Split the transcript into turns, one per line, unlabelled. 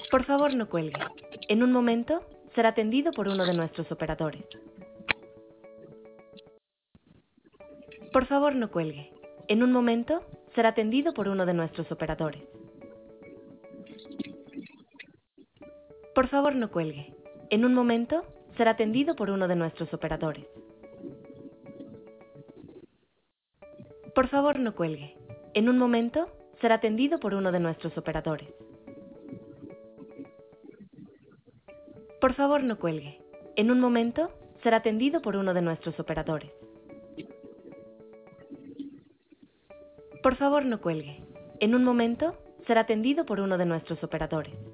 Por favor, no cuelgue. En un momento será atendido por uno de nuestros operadores. Por favor, no cuelgue. En un momento será atendido por uno de nuestros operadores. Por favor, no cuelgue. En un momento será atendido por uno de nuestros operadores. Por favor, no cuelgue. En un momento será atendido por uno de nuestros operadores. Por favor, no cuelgue. En un momento será atendido por uno de nuestros operadores. Por favor, no cuelgue. En un momento será atendido por uno de nuestros operadores.